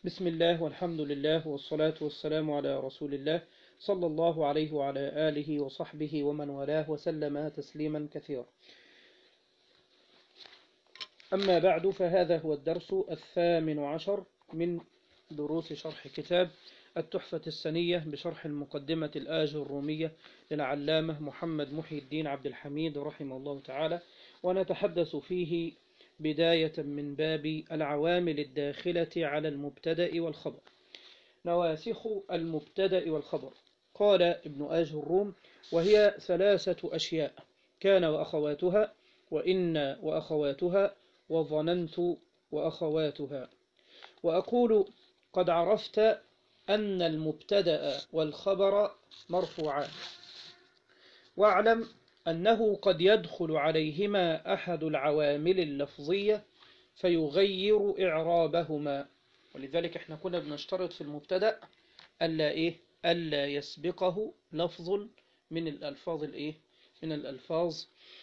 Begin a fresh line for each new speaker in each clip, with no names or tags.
بسم الله والحمد لله والصلاة والسلام على رسول الله صلى الله عليه وعلى آله وصحبه ومن والاه وسلم تسليما كثيرا. أما بعد، فهذا هو الدرس 18 من دروس شرح كتاب التحفة السنية بشرح المقدمة الآج الرومية للعلامة محمد محي الدين عبد الحميد رحمه الله تعالى، ونتحدث فيه بداية من باب العوامل الداخلة على المبتدأ والخبر. نواسخ المبتدأ والخبر. قال ابن آج الروم: وهي 3 أشياء: كان وأخواتها، وإن وأخواتها، وظننت وأخواتها. وأقول: قد عرفت أن المبتدأ والخبر مرفوعان، واعلم أنه قد يدخل عليهما أحد العوامل اللفظية فيغير إعرابهما. ولذلك احنا كنا بنشترط في المبتدأ ألا يسبقه لفظ من الألفاظ من الألفاظ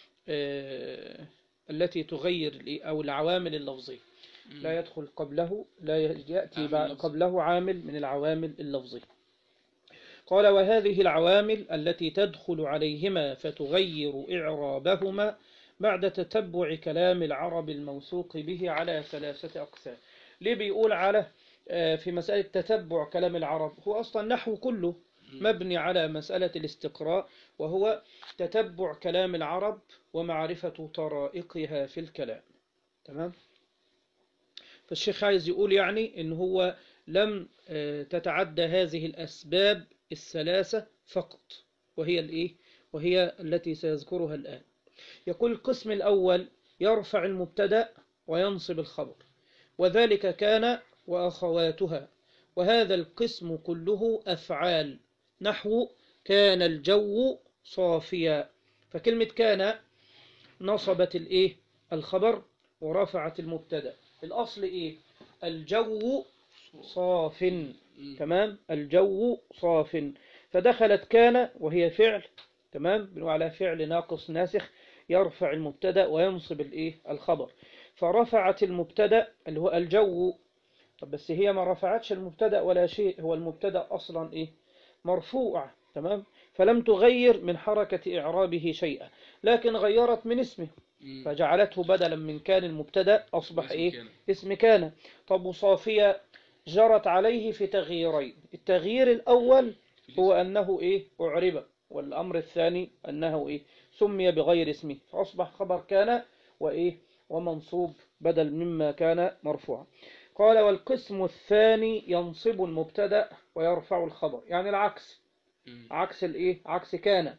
التي تغير أو العوامل اللفظية. لا يدخل قبله، لا يأتي قبله عامل من العوامل اللفظية. قال: وهذه العوامل التي تدخل عليهما فتغير إعرابهما بعد تتبع كلام العرب الموثوق به على 3 أقسام. ليه بيقول على في مسألة تتبع كلام العرب؟ هو أصلا نحو كله مبني على مسألة الاستقراء، وهو تتبع كلام العرب ومعرفة طرائقها في الكلام. تمام؟ فالشيخ عايز يقول يعني إن هو لم تتعدى هذه الأسباب ال3 فقط، وهي التي سيذكرها الآن. يقول: القسم الأول يرفع المبتدأ وينصب الخبر، وذلك كان وأخواتها، وهذا القسم كله أفعال، نحو كان الجو صافيا. فكلمة كان نصبت الخبر ورفعت المبتدأ. الأصل الجو صاف. تمام؟ الجو صاف، فدخلت كان وهي فعل. تمام؟ بنقول على فعل ناقص ناسخ يرفع المبتدأ وينصب الخبر، فرفعت المبتدأ اللي هو الجو. بس هي ما رفعتش المبتدأ ولا شيء، هو المبتدأ أصلا مرفوع. تمام؟ فلم تغير من حركة إعرابه شيئا، لكن غيرت من اسمه فجعلته بدلا من كان المبتدأ أصبح اسم كان. طب صافية جرت عليه في تغييرين: التغيير الأول هو أنه أعرب، والأمر الثاني أنه سمي بغير اسمه، فأصبح خبر كان ومنصوب بدل مما كان مرفوعا. قال: والقسم الثاني ينصب المبتدأ ويرفع الخبر، يعني العكس، عكس كان.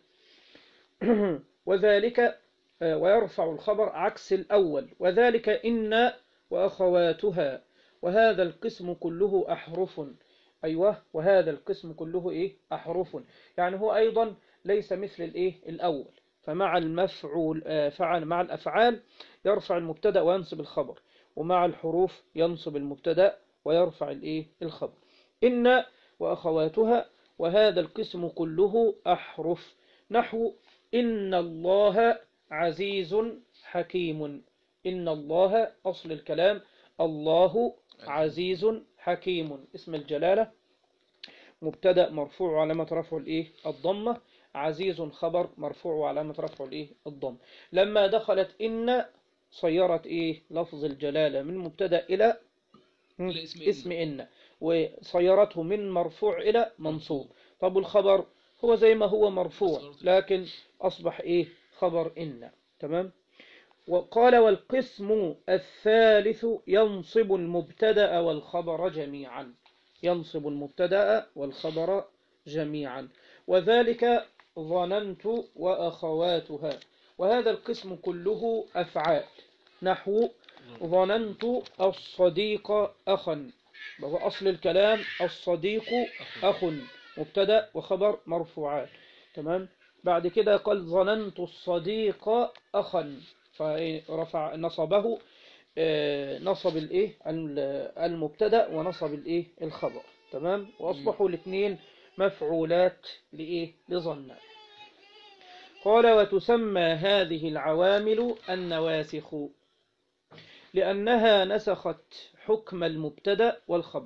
وذلك ويرفع الخبر عكس الأول، وذلك إن وأخواتها، وهذا القسم كله أحرف. أيوة، وهذا القسم كله أحرف، يعني هو أيضا ليس مثل الأول. فمع المفعول مع الأفعال يرفع المبتدأ وينصب الخبر، ومع الحروف ينصب المبتدأ ويرفع الخبر. إن وأخواتها، وهذا القسم كله أحرف، نحو إن الله عزيز حكيم. إن الله أصل الكلام الله عزيز حكيم، اسم الجلالة، مبتدأ مرفوع وعلامة رفعه الضمة، عزيز خبر مرفوع وعلامة رفعه الضم. لما دخلت إن صيرت لفظ الجلالة من مبتدأ إلى اسم إن، وصيرته من مرفوع إلى منصوب. طب الخبر هو زي ما هو مرفوع، لكن أصبح خبر إن. تمام؟ وقال: والقسم الثالث ينصب المبتدأ والخبر جميعا. ينصب المبتدأ والخبر جميعا، وذلك ظننت وأخواتها، وهذا القسم كله أفعال، نحو ظننت الصديق أخا، وهو أصل الكلام الصديق أخ، مبتدأ وخبر مرفوعات. تمام؟ بعد كده قال: ظننت الصديق أخا، فرفع نصبه، نصب المبتدأ ونصب الخبر. تمام؟ وأصبحوا الاثنين مفعولات لظن. قال: وتسمى هذه العوامل النواسخ، لأنها نسخت حكم المبتدأ والخبر.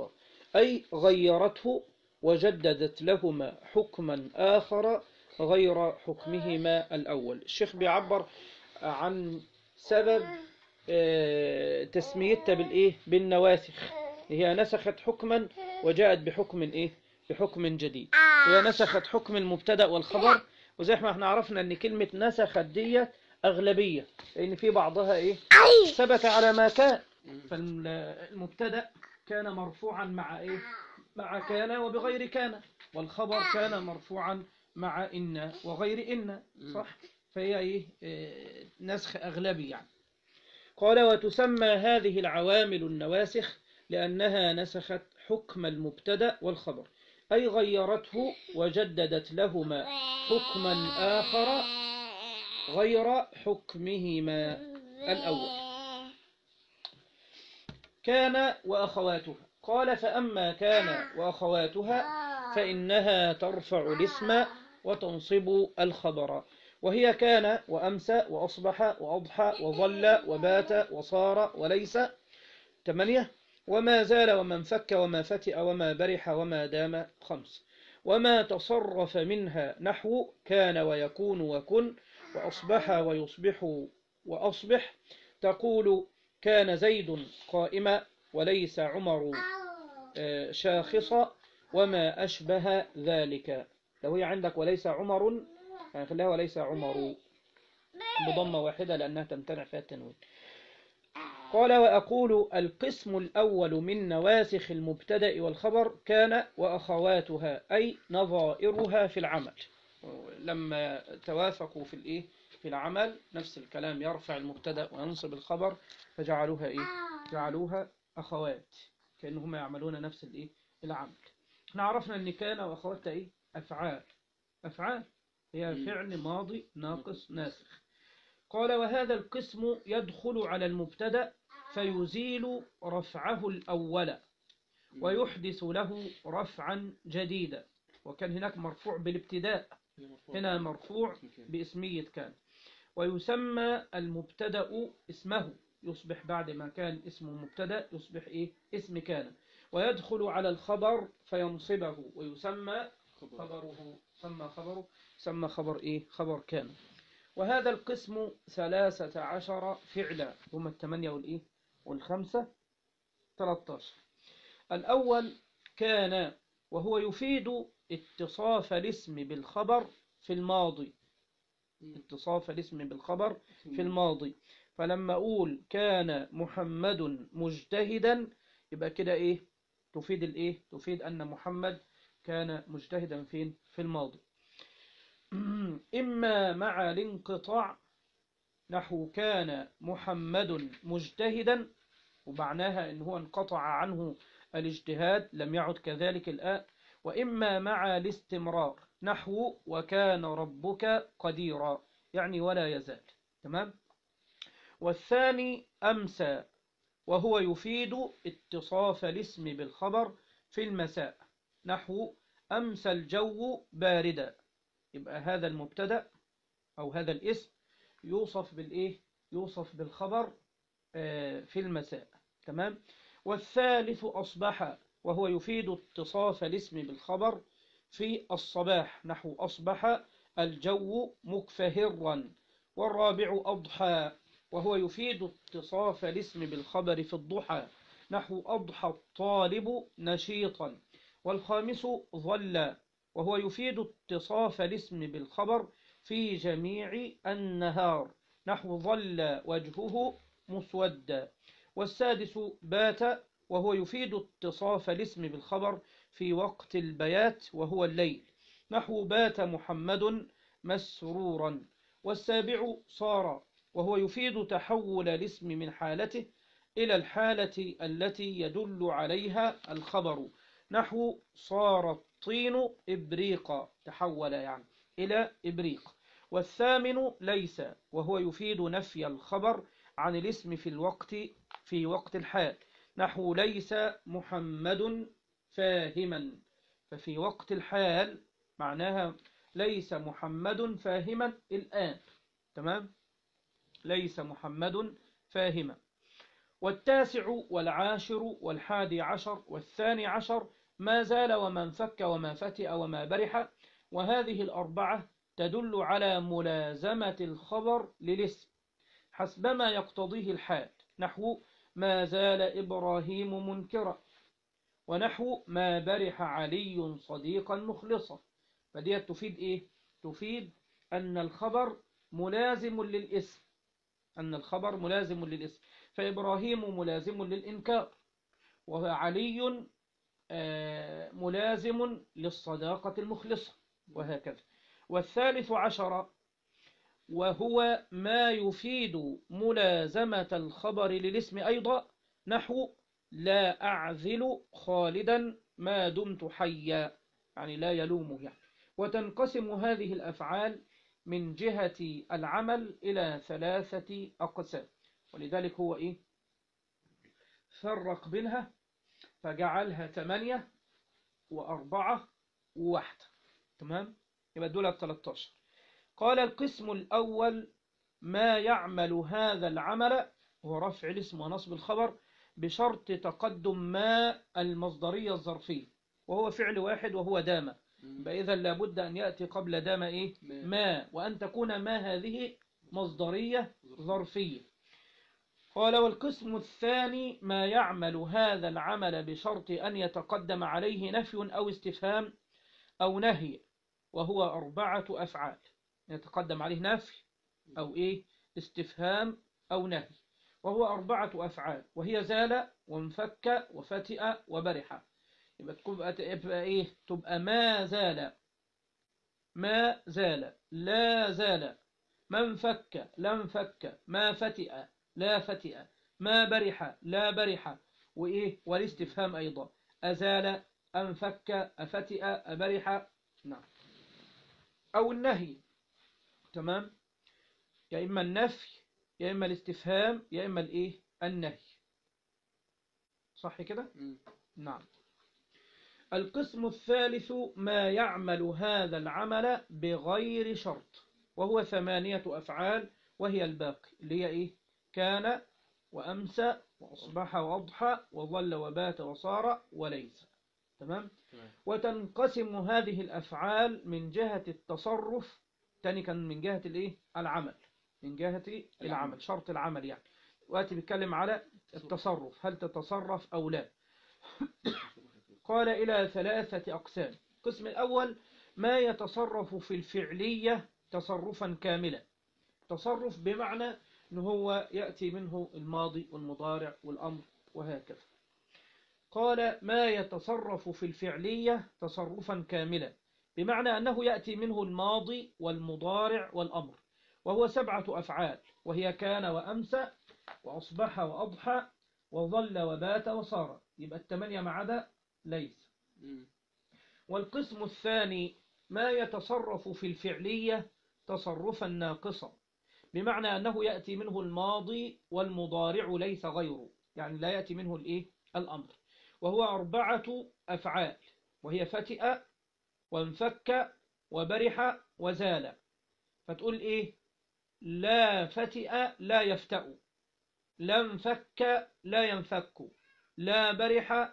أي غيرته وجددت لهما حكما آخر غير حكمهما الأول. الشيخ بيعبر عن سبب تسميتها بالإيه؟ بالنواسخ. هي نسخت حكما وجاءت بحكم إيه؟ بحكم جديد. هي نسخت حكم المبتدأ والخبر، وزي ما احنا عرفنا ان كلمة نسخت دي أغلبية، لأن في بعضها إيه؟ ثبت على ما كان. فالمبتدأ كان مرفوعا مع إيه؟ مع كان وبغير كان، والخبر كان مرفوعا مع إن وغير إن، صح؟ فهي إيه؟ نسخ أغلبي يعني. قال وتسمى هذه العوامل النواسخ لأنها نسخت حكم المبتدأ والخبر، أي غيرته وجددت لهما حكما آخر غير حكمهما الأول. كان وأخواتها. قال فأما كان وأخواتها فإنها ترفع الاسم وتنصب الخبر، وهي كان وأمسى وأصبح وأضحى وظل وبات وصار وليس 8. وما زال وما انفك وما فتئ وما برح وما دام 5. وما تصرف منها نحو كان ويكون وكن وأصبح ويصبح وأصبح. تقول كان زيد قائما وليس عمر شاخصا وما أشبه ذلك. لو هي عندك وليس عمر خليها وليس عمر بضمة واحدة لأنها تمتنع فيها التنوين. قال وأقول القسم الأول من نواسخ المبتدأ والخبر كان وأخواتها، أي نظائرها في العمل. لما توافقوا في الإيه؟ في العمل نفس الكلام، يرفع المبتدأ وينصب الخبر، فجعلوها إيه؟ جعلوها أخوات، كأنهم يعملون نفس الإيه؟ العمل. احنا عرفنا أن كان وأخواتها إيه؟ أفعال. أفعال هي فعل ماضي ناقص ناسخ. قال وهذا القسم يدخل على المبتدأ فيزيل رفعه الأول ويحدث له رفعا جديدا. وكان هناك مرفوع بالابتداء، هنا مرفوع باسمية كان. ويسمى المبتدأ اسمه، يصبح بعد ما كان اسمه مبتدأ يصبح إيه؟ اسم كان. ويدخل على الخبر فينصبه ويسمى خبره، سمى خبر إيه؟ خبر كان. وهذا القسم 13 فعلا، هم 8 والإيه؟ والخمسة 13. الأول كان، وهو يفيد اتصاف الاسم بالخبر في الماضي. اتصاف الاسم بالخبر في الماضي. فلما أقول كان محمد مجتهدا يبقى كده إيه؟ تفيد الإيه؟ تفيد أن محمد كان مجتهدا فين؟ في الماضي. إما مع الانقطاع نحو كان محمد مجتهدا، ومعناها إن هو انقطع عنه الاجتهاد لم يعد كذلك الآن. وإما مع الاستمرار نحو وكان ربك قديرا، يعني ولا يزال. تمام. والثاني أمسى، وهو يفيد اتصاف الاسم بالخبر في المساء نحو أمسى الجو باردا. يبقى هذا المبتدأ أو هذا الاسم يوصف بالإيه؟ يوصف بالخبر في المساء. تمام. والثالث أصبح، وهو يفيد اتصاف الاسم بالخبر في الصباح نحو أصبح الجو مكفهرا. والرابع أضحى، وهو يفيد اتصاف الاسم بالخبر في الضحى نحو أضحى الطالب نشيطا. والخامس ظل، وهو يفيد اتصاف الاسم بالخبر في جميع النهار نحو ظل وجهه مسودا. والسادس بات، وهو يفيد اتصاف الاسم بالخبر في وقت البيات وهو الليل نحو بات محمد مسرورا. والسابع صار، وهو يفيد تحول الاسم من حالته إلى الحالة التي يدل عليها الخبر نحو صار الطين إبريقا، تحول يعني إلى إبريق. والثامن ليس، وهو يفيد نفي الخبر عن الاسم في وقت الحال نحو ليس محمد فاهما. ففي وقت الحال معناها ليس محمد فاهما الآن. تمام. ليس محمد فاهما. والتاسع والعاشر والحادي عشر والثاني عشر ما زال وما انفك وما فتئ وما برح. وهذه الأربعة تدل على ملازمة الخبر للاسم حسبما يقتضيه الحال، نحو ما زال إبراهيم منكرا، ونحو ما برح علي صديقا مخلصا. فدي تفيد إيه؟ تفيد أن الخبر ملازم للاسم، أن الخبر ملازم للاسم، فإبراهيم ملازم للإنكار، وعلي ملازم للصداقة المخلصة، وهكذا. والثالث عشر وهو ما يفيد ملازمة الخبر للاسم أيضا، نحو لا أعذل خالدا ما دمت حيا، يعني لا يلومه يعني. وتنقسم هذه الأفعال من جهة العمل إلى ثلاثة أقسام، ولذلك هو إيه؟ فرق بينها فجعلها 8 و4 و1. تمام؟ يبقى دول 13. قال القسم الأول ما يعمل هذا العمل هو رفع الاسم ونصب الخبر بشرط تقدم ما المصدرية الظرفية، وهو فعل واحد وهو دام، فإذا لابد أن يأتي قبل دام إيه؟ ما، وأن تكون ما هذه مصدرية ظرفية. قال والقسم الثاني ما يعمل هذا العمل بشرط أن يتقدم عليه نفي أو استفهام أو نهي، وهو 4 أفعال، يتقدم عليه نفي أو إيه؟ استفهام أو نهي، وهو 4 أفعال، وهي زال وانفك وفتئ وبرح. يبقى إيه؟ تبقى ما زال، ما زال، لا زال، ما انفك لا انفك، ما فتئ لا فتئ، ما برح لا برح، وإيه؟ والاستفهام أيضا أزال أنفك أفتئ أبرح، نعم، أو النهي. تمام؟ يا إما النفي يا إما الاستفهام يا إما الإيه؟ النهي. صح كده؟ نعم. القسم الثالث ما يعمل هذا العمل بغير شرط، وهو 8 أفعال، وهي الباقي اللي هي إيه؟ كان وأمسى وأصبح وأضحى وظل وبات وصار وليس. تمام؟ وتنقسم هذه الأفعال من جهة التصرف، تاني كان من جهة الإيه؟ العمل، من جهة العمل، شرط العمل يعني. وقت بيتكلم على التصرف، هل تتصرف أو لا. قال إلى 3 أقسام. القسم الأول ما يتصرف في الفعلية تصرفا كاملا، تصرف بمعنى أنه هو يأتي منه الماضي والمضارع والأمر وهكذا. قال ما يتصرف في الفعلية تصرفا كاملا بمعنى أنه يأتي منه الماضي والمضارع والأمر، وهو 7 أفعال، وهي كان وأمسى وأصبح وأضحى وظل وبات وصار، يبقى 8 ما عدا ليس. والقسم الثاني ما يتصرف في الفعلية تصرفا ناقصا بمعنى أنه يأتي منه الماضي والمضارع ليس غيره، يعني لا يأتي منه الإيه؟ الأمر، وهو 4 أفعال، وهي فتئ وانفك وبرح وزال. فتقول إيه؟ لا فتئ لا يفتأ، لا انفك لا ينفك، لا برح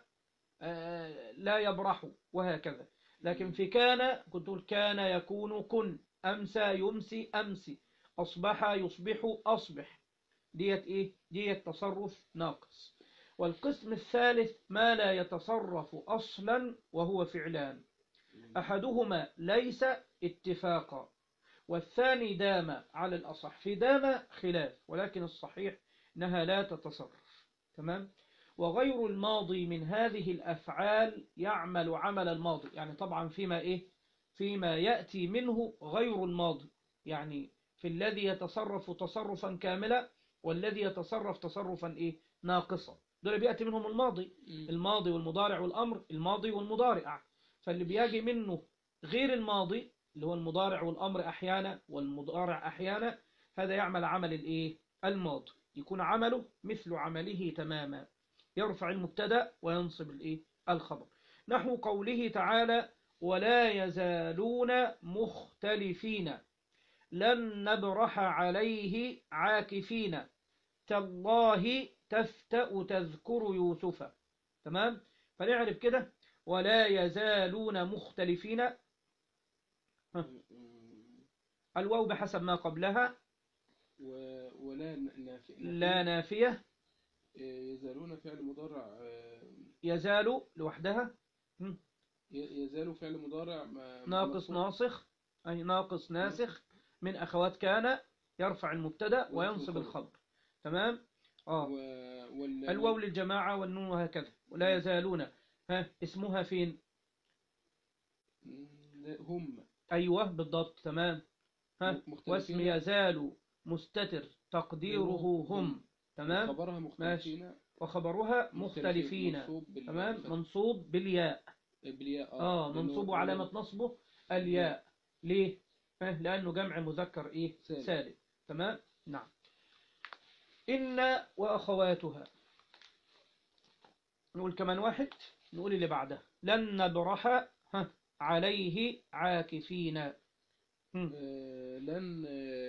لا يبرح، وهكذا. لكن في كان كنت تقول كان يكون كن، أمسى يمسي أمسي، أصبح يصبح أصبح. ديت إيه؟ ديت تصرف ناقص. والقسم الثالث ما لا يتصرف أصلا، وهو فعلان، أحدهما ليس اتفاقا، والثاني دام على الأصح. في دام خلاف، ولكن الصحيح أنها لا تتصرف. تمام؟ وغير الماضي من هذه الأفعال يعمل عمل الماضي، يعني طبعا فيما إيه؟ فيما يأتي منه غير الماضي، يعني في الذي يتصرف تصرفا كاملا والذي يتصرف تصرفا إيه؟ ناقصا. دول بيأتي منهم الماضي، الماضي والمضارع والأمر، الماضي والمضارع. فاللي بيجي منه غير الماضي اللي هو المضارع والأمر أحيانا والمضارع أحيانا، هذا يعمل عمل الإيه؟ الماضي، يكون عمله مثل عمله تماما، يرفع المبتدا وينصب الإيه؟ الخبر. نحو قوله تعالى ولا يزالون مختلفين، لن نبرح عليه عاكفين، تالله تفتأ تذكر يوسف. تمام. فنعرف كده ولا يزالون مختلفين. الواو بحسب ما قبلها.
ولا نافية.
لا نافية.
يزالون فعل مضارع.
يزال لوحدها.
يزال فعل مضارع
ناقص ناسخ، أي ناقص ناسخ من أخوات كان، يرفع المبتدا وينصب الخبر. تمام. الواو للجماعة والنون وهكذا. ولا يزالون اسمها فين؟
هم.
أيوة بالضبط. تمام. واسم يزال مستتر تقديره هم. تمام.
وخبرها مختلفين.
وخبرها مختلفين. تمام. منصوب بالياء. منصوب علامة نصبه الياء. ليه؟ لأنه جمع مذكر سالم. تمام. نعم. إن وأخواتها. نقول كمان واحد، نقول اللي بعده لن نبرح عليه عاكفين.
لن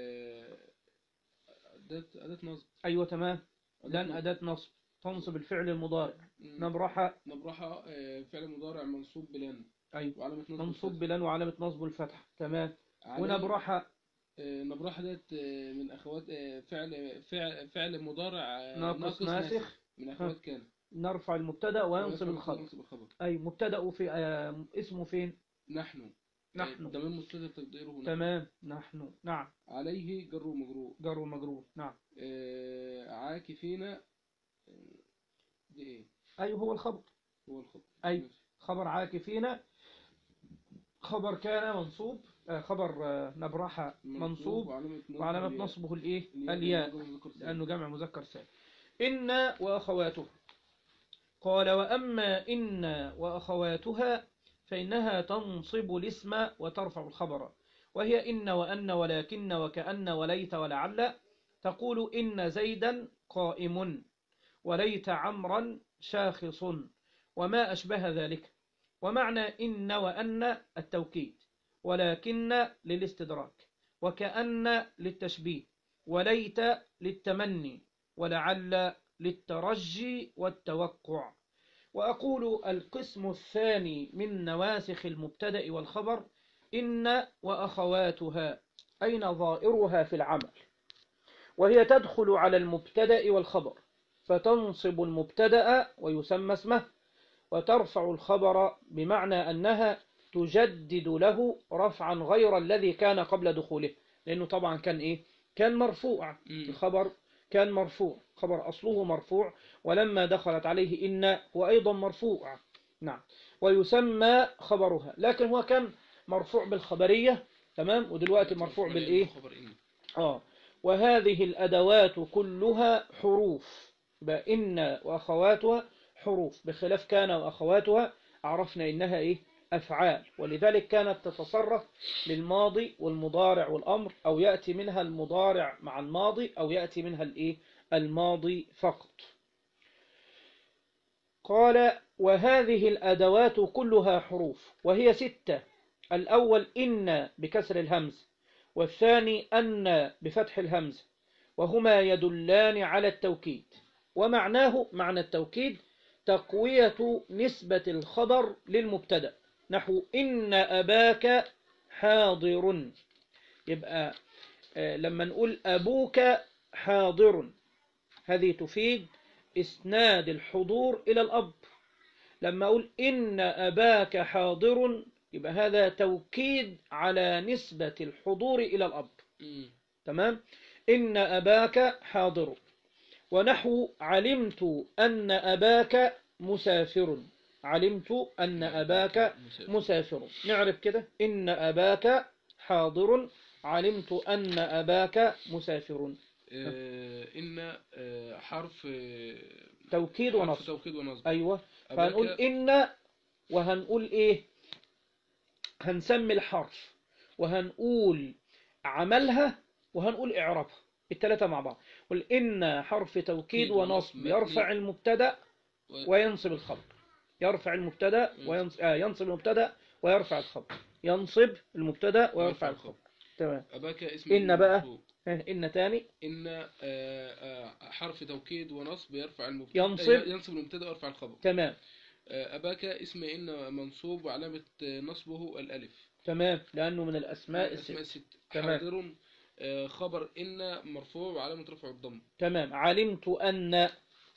أداة نصب.
أيوة تمام. لن أداة نصب تنصب الفعل المضارع. نبرح
فعل مضارع منصوب بلن.
أيوة منصوب بلن وعلامة نصبه الفتح. تمام. ونبرح
نبرح ديت من أخوات فعل مضارع
ناقص ناسخ
من أخوات كان.
نرفع المبتدا وينصب الخبر. أي مبتدا في اسمه فين؟
نحن. ضمير مستتر تقديره نحن.
تمام. نحن. نعم.
عليه جر ومجرور.
جر ومجرور. نعم.
عاكفين دي ايه؟
أيوه هو الخبر. أي خبر عاكفين خبر كان منصوب. خبر نبرح منصوب وعلامة نصبه الياء لأنه جمع مذكر سالم. إن وأخواته. قال وأما إن وأخواتها فإنها تنصب الاسم وترفع الخبر، وهي إن وأن ولكن وكأن وليت ولعل. تقول إن زيدا قائم وليت عمرا شاخص وما أشبه ذلك. ومعنى إن وأن التوكيد، ولكن للاستدراك، وكأن للتشبيه، وليت للتمني، ولعل للترجي والتوقع. وأقول القسم الثاني من نواسخ المبتدأ والخبر إن وأخواتها، أين ظائرها في العمل، وهي تدخل على المبتدأ والخبر فتنصب المبتدأ ويسمى اسمه، وترفع الخبر بمعنى أنها تجدد له رفعا غير الذي كان قبل دخوله، لأنه طبعا كان مرفوع. الخبر كان مرفوع، خبر أصله مرفوع، ولما دخلت عليه إن هو أيضا مرفوع. نعم. ويسمى خبرها، لكن هو كان مرفوع بالخبرية. تمام. ودلوقتي مرفوع وهذه الأدوات كلها حروف، إن وأخواتها حروف، بخلاف كان وأخواتها عرفنا إنها أفعال، ولذلك كانت تتصرف للماضي والمضارع والأمر، أو يأتي منها المضارع مع الماضي، أو يأتي منها الماضي فقط. قال وهذه الأدوات كلها حروف، وهي 6. الأول إن بكسر الهمز، والثاني أن بفتح الهمز، وهما يدلان على التوكيد. ومعناه معنى التوكيد تقوية نسبة الخبر للمبتدأ، نحو إن أباك حاضر. يبقى لما نقول أبوك حاضر، هذه تفيد إسناد الحضور إلى الأب. لما أقول إن أباك حاضر، يبقى هذا توكيد على نسبة الحضور إلى الأب. تمام. إن أباك حاضر. ونحو علمت أن أباك مسافر. علمت أن أباك مسافر. نعرف كده إن أباك حاضر، علمت أن أباك مسافر.
إن حرف
توكيد ونصب. أيوة. فهنقول إن، وهنقول هنسمي الحرف، وهنقول عملها، وهنقول إعرابها، الثلاثة مع بعض. قل إن حرف توكيد ونصب يرفع المبتدأ وينصب الخبر. يرفع المبتدأ ينصب المبتدأ ويرفع الخبر. ينصب المبتدأ ويرفع الخبر. تمام.
أباك اسم
إن بقى إن تاني
إن حرف توكيد ونصب يرفع المبتدأ، ينصب المبتدأ ويرفع الخبر.
تمام.
أباك اسم إن منصوب وعلامة نصبه الألف.
تمام، لأنه من الأسماء
الست.
تمام.
حاضر خبر إن مرفوع وعلامة رفع الضم.
تمام. علمت أن.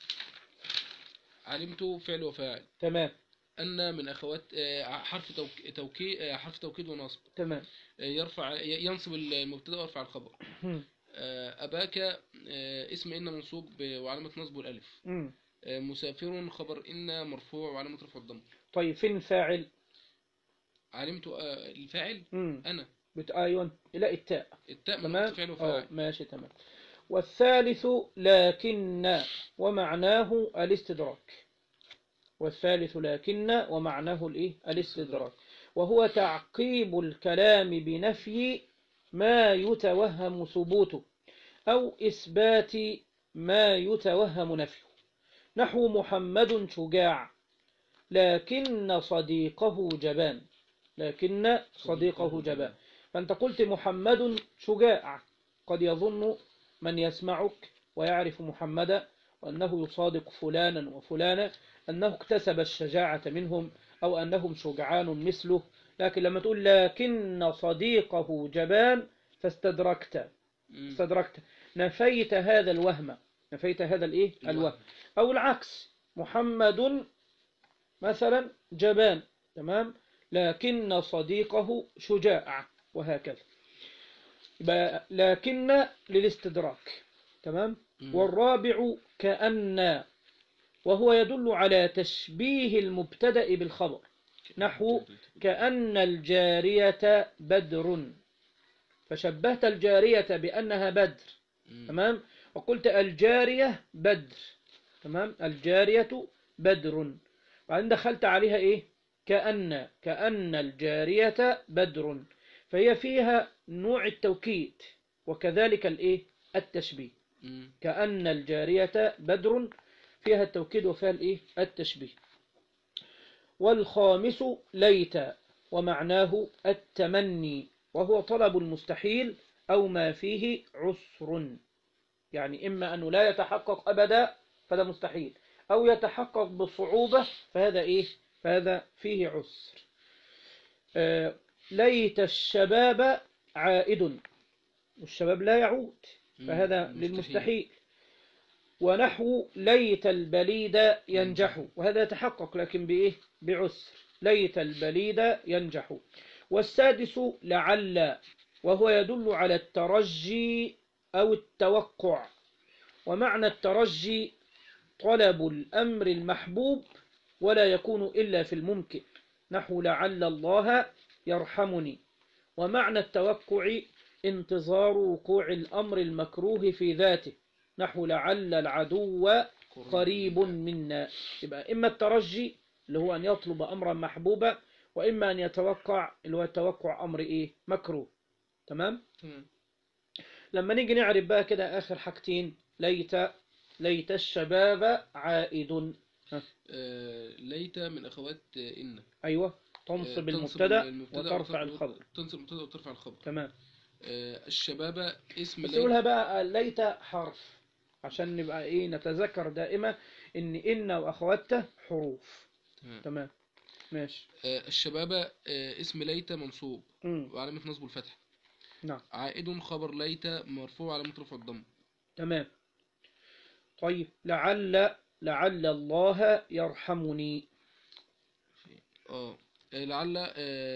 علمت فعل وفاعل.
تمام.
أن من أخوات حرف توكيد ونصب.
تمام.
ينصب المبتدأ ويرفع الخبر. أباك اسم إن منصوب وعلامة نصبه الألف. مسافر خبر إن مرفوع وعلامة رفع الضم.
طيب فين الفاعل؟
علمت الفاعل أنا.
أيوة، لا التاء.
تمام. فعل وفاعل.
ماشي تمام. والثالث لكن ومعناه الاستدراك. والثالث لكن ومعناه الاستدراك، وهو تعقيب الكلام بنفي ما يتوهم ثبوته أو إثبات ما يتوهم نفيه. نحو محمد شجاع لكن صديقه جبان. لكن صديقه جبان. فأنت قلت محمد شجاع، قد يظن من يسمعك ويعرف محمدا وأنه يصادق فلانا وفلانا أنه اكتسب الشجاعة منهم أو أنهم شجعان مثله، لكن لما تقول لكن صديقه جبان فاستدركت نفيت هذا الوهم، نفيت هذا الوهم. أو العكس، محمد مثلا جبان، تمام، لكن صديقه شجاع، وهكذا. لكن للاستدراك، تمام. والرابع كأن، وهو يدل على تشبيه المبتدأ بالخبر. نحو كأن الجارية بدر، فشبهت الجارية بأنها بدر، تمام، وقلت الجارية بدر، تمام، الجارية بدر، وبعدين دخلت عليها كأن الجارية بدر، فهي فيها نوع التوكيد وكذلك التشبيه. كأن الجارية بدر فيها التوكيد وفيها التشبيه. والخامس ليت ومعناه التمني، وهو طلب المستحيل أو ما فيه عسر، يعني إما أنه لا يتحقق أبدا فهذا مستحيل، أو يتحقق بصعوبة فهذا فيه عسر. ليت الشباب عائد، والشباب لا يعود، فهذا للمستحيل. ونحو ليت البليد ينجح، وهذا يتحقق لكن بعسر. ليت البليد ينجح. والسادس لعل، وهو يدل على الترجي أو التوقع، ومعنى الترجي طلب الأمر المحبوب ولا يكون إلا في الممكن. نحو لعل الله يرحمني. ومعنى التوقع انتظار وقوع الأمر المكروه في ذاته. نحو لعل العدو قريب منا. يبقى إما الترجي اللي هو أن يطلب أمرا محبوبا، وإما أن يتوقع اللي هو توقع أمر مكروه. تمام. لما نيجي نعرف بقى كده آخر حاجتين، ليت الشباب عائد.
ليت من أخوات إن.
أيوة، تنصب المبتدا وترفع الخبر.
تنصب المبتدا وترفع الخبر.
تمام.
الشباب اسم
بس يقولها بقى ليت حرف عشان نبقى نتذكر دائما إن وأخواتها حروف. تمام. ماشي.
الشباب اسم ليت منصوب وعلامة نصبه الفتح.
نعم.
عائد خبر ليت مرفوع علامة رفع الضم.
تمام. طيب لعل الله يرحمني.
لعل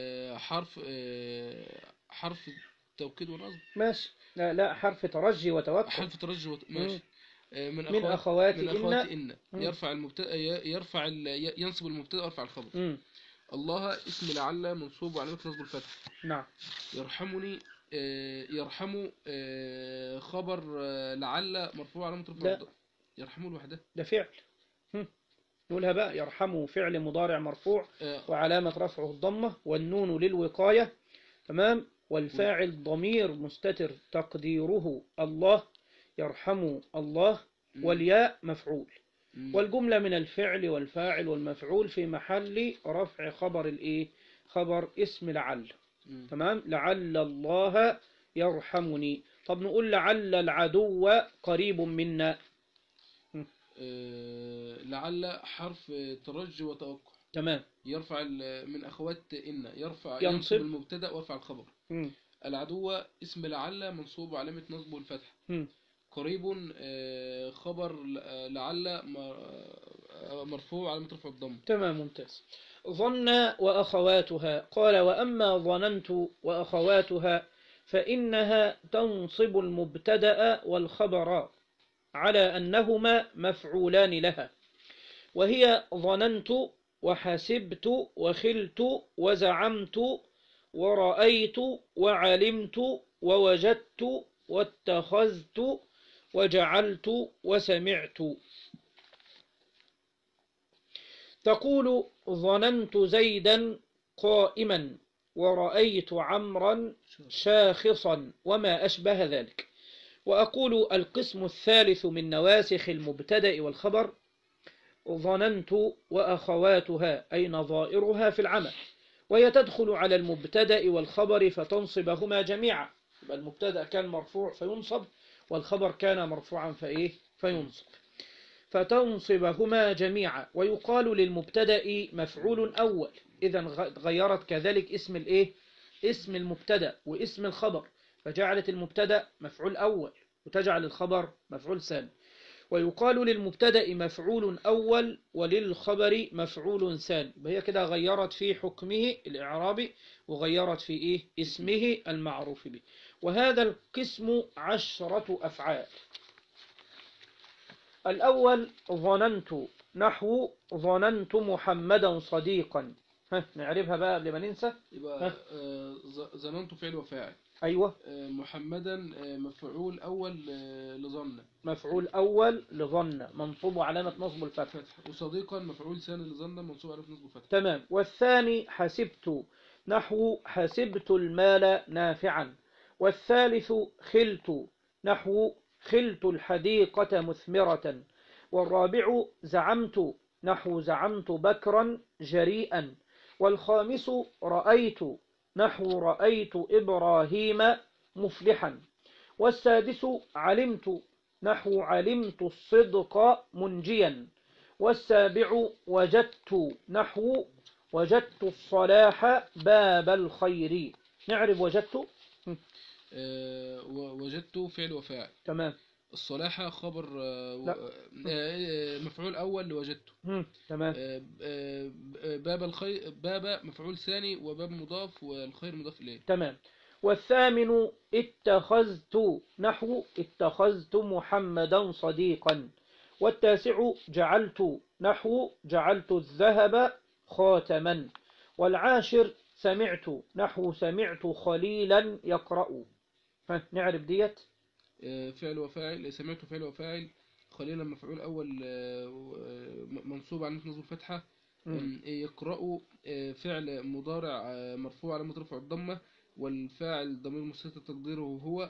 حرف توكيد ونصب.
ماشي. لا حرف ترجي وتوكل.
حرف ترجي ماشي.
من أخوات
إن يرفع المبتدا ينصب المبتدا ويرفع الخبر. الله اسم لعل منصوب وعلامة نصب الفتح.
نعم.
يرحمني يرحم خبر لعل مرفوع علامة رفع الضم. يرحمه لوحده
ده فعل. نقولها بقى يرحمه فعل مضارع مرفوع وعلامة رفعه الضمة والنون للوقاية. تمام. والفاعل ضمير مستتر تقديره الله، يرحم الله، والياء مفعول. والجملة من الفعل والفاعل والمفعول في محل رفع خبر خبر اسم لعل. تمام. لعل الله يرحمني. طب نقول لعل العدو قريب منا.
لعل حرف ترجي وتوقع.
تمام.
يرفع من أخوات إن، ينصب
ينصب
المبتدأ ويرفع الخبر. العدو اسم لعل منصوب وعلامة نصبه الفتح. قريب خبر لعل مرفوع علامة رفع الضم.
تمام ممتاز. ظن وأخواتها، قال وأما ظننت وأخواتها فإنها تنصب المبتدأ والخبر على أنهما مفعولان لها، وهي ظننت وحسبت وخلت وزعمت ورأيت وعلمت ووجدت واتخذت وجعلت وسمعت. تقول ظننت زيدا قائما ورأيت عمرا شاخصا وما أشبه ذلك. وأقول القسم الثالث من نواسخ المبتدأ والخبر ظننت وأخواتها أي نظائرها في العمل، وهي تدخل على المبتدأ والخبر فتنصبهما جميعا. يبقى المبتدأ كان مرفوع فينصب، والخبر كان مرفوعا فينصب، فتنصبهما جميعا. ويقال للمبتدأ مفعول أول، إذا غيرت كذلك اسم المبتدأ واسم الخبر، فجعلت المبتدأ مفعول أول وتجعل الخبر مفعول ثاني. ويقال للمبتدأ مفعول أول وللخبر مفعول ثاني، وهي كده غيرت في حكمه الإعرابي وغيرت في اسمه المعروف به. وهذا القسم 10 أفعال. الأول ظننت، نحو ظننت محمدا صديقا. نعرفها بقى قبل ما ننسى.
يبقى ظننت فعل وفاعل.
أيوة.
محمدا مفعول أول لظن.
مفعول أول لظن منصوب علامة نصب الفتح.
وصديقا مفعول ثاني لظن منصوب علامة نصب الفتح.
تمام. والثاني حسبت، نحو حسبت المال نافعا. والثالث خلت، نحو خلت الحديقة مثمرة. والرابع زعمت، نحو زعمت بكرا جريئا. والخامس رأيت، نحو رأيت إبراهيم مفلحا. والسادس علمت، نحو علمت الصدق منجيا. والسابع وجدت، نحو وجدت الصلاح باب الخير. نعرف وجدت.
وجدت فعل وفاعل.
تمام.
الصلاح خبر مفعول أول لوجدته.
تمام.
باب الخير، باب مفعول ثاني وباب مضاف والخير مضاف إليه.
تمام. والثامن اتخذت، نحو اتخذت محمدا صديقا. والتاسع جعلت، نحو جعلت الذهب خاتما. والعاشر سمعت، نحو سمعت خليلا يقرأ. نعرف ديت.
فعل وفاعل. سمعت فعل وفاعل، خليلا مفعول أول منصوب على نصب الفتحة. يقرأ فعل مضارع مرفوع على رفع الضمة، والفاعل ضمير مستتر تقديره هو.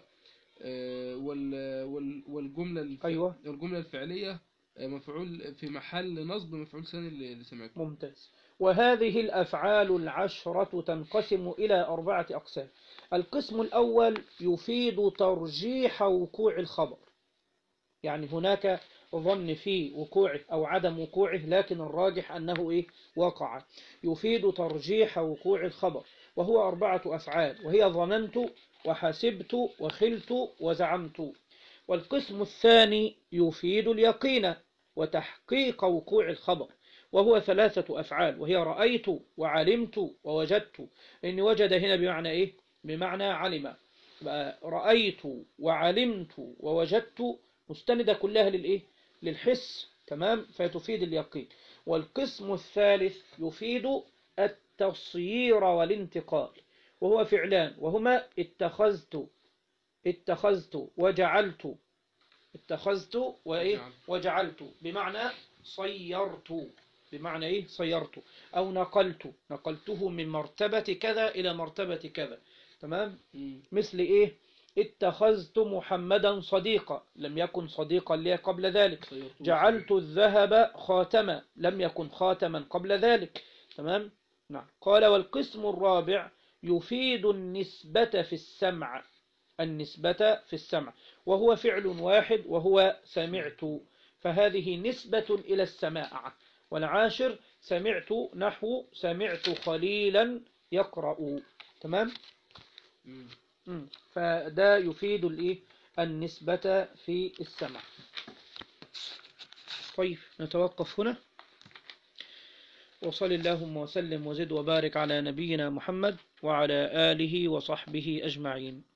والجملة
أيوة.
الجملة الفعلية مفعول في محل نصب مفعول ثاني اللي سمعته.
ممتاز. وهذه الأفعال 10 تنقسم إلى 4 أقسام. القسم الأول يفيد ترجيح وقوع الخبر، يعني هناك ظن في وقوعه أو عدم وقوعه، لكن الراجح أنه وقع. يفيد ترجيح وقوع الخبر، وهو 4 أفعال، وهي ظننت وحسبت وخلت وزعمت. والقسم الثاني يفيد اليقين وتحقيق وقوع الخبر، وهو 3 أفعال، وهي رأيت وعلمت ووجدت. إن وجد هنا بمعنى بمعنى علم. رأيت وعلمت ووجدت مستندة كلها للحس. تمام. فتفيد اليقين. والقسم الثالث يفيد التصيير والانتقال، وهو فعلان، وهما اتخذت وجعلت. اتخذت وجعلت بمعنى صيرت، بمعنى صيرت. أو نقلته من مرتبة كذا إلى مرتبة كذا. تمام. مثل اتخذت محمدا صديقا، لم يكن صديقا لي قبل ذلك. جعلت الذهب خاتما، لم يكن خاتما قبل ذلك. تمام. نعم. قال والقسم الرابع يفيد النسبة في السمع، النسبة في السمع، وهو فعل واحد وهو سمعت، فهذه نسبة إلى السماع. والعاشر سمعت نحو سمعت خليلا يقرأ. تمام. فده يفيد النسبة في السمع. طيب نتوقف هنا، وصل اللهم وسلم وزد وبارك على نبينا محمد وعلى آله وصحبه أجمعين.